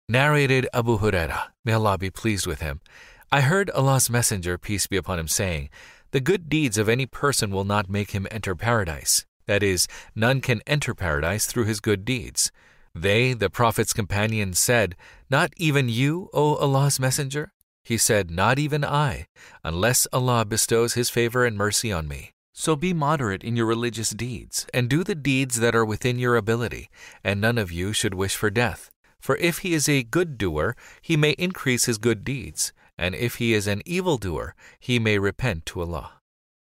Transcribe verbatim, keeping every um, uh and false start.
Narrated Abu Huraira, may Allah be pleased with him, I heard Allah's Messenger, peace be upon him, saying, the good deeds of any person will not make him enter paradise. That is, none can enter paradise through his good deeds. They, the Prophet's companions, said, not even you, O Allah's Messenger? He said, not even I, unless Allah bestows His favor and mercy on me. So be moderate in your religious deeds, and do the deeds that are within your ability, and none of you should wish for death. For if he is a good doer, he may increase his good deeds, and if he is an evil doer, he may repent to Allah.